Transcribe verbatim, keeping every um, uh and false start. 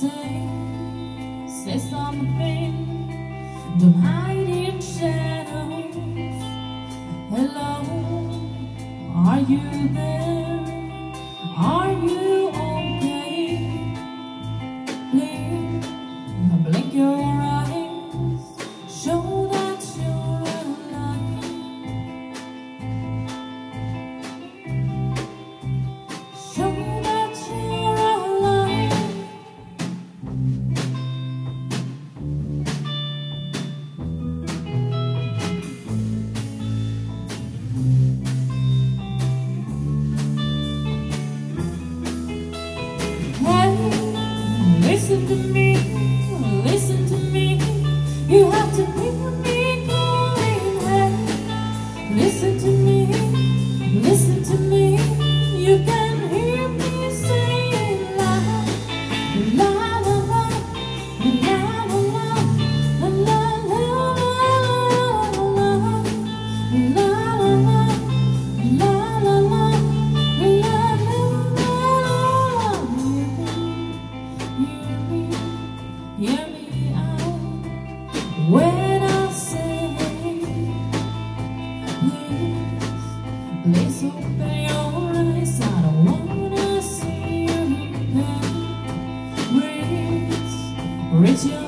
say, say something. Don't hide in shadows. Hello, are you there? Are you okay? Please blink your eyes, show that you're alive. Show that you're alive. Listen to me, listen to me. You have to keep me going. Hey, listen to me, listen to me. You can hear me saying la la la la la la la la la Hear me out when I say, please, please open your eyes. I don't wanna see you in pain. Reach, reach your